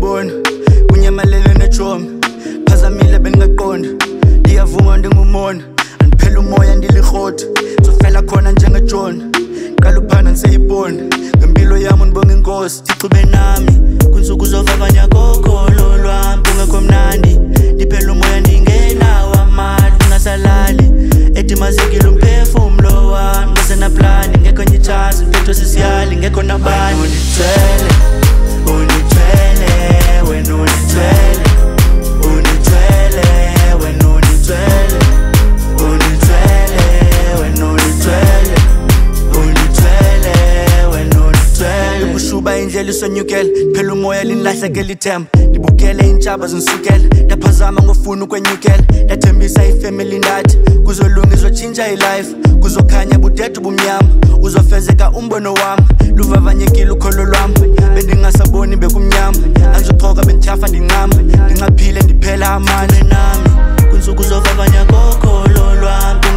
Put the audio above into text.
ngiyabona kunyamalele nejomi phazamile bengaqonda ndiyavuma ndingumona andiphela umoya ndilikroti zofela khona njengeJohn qala uphana ngiseyibona ngempilo yami ndibonga inkosi Thixube nami kunsuku zovavanya kokholo lwami kungekho mnandi ndiphela umoya ndingenawo amali ngingasalali edimazekile umphefumulo wami ngesenaplani ngekho nyithazi mthetho sisiyali ngekho nabani unithwele wena unithwele unithwele wena unithwele unithwele wena unithwele unithwele wena unithwele ubushuba indlela isonyukela phela umoya linlahlekela ithemba ndibukele intshaba zinsukela ndaphazama ngofuna ukwenyukela ndathembisa ifamily ndathi kuzolunga izotshintsha ilife kuzokhanya budede ubumnyama uzofezeka umbono wami luvavanyekile ukholo lwami bendingasaboni bekumnyama angizoxoka bendithafa ndinqama ndincaphile ndiphela amane nami kunsuku zovavanya kokholo lwami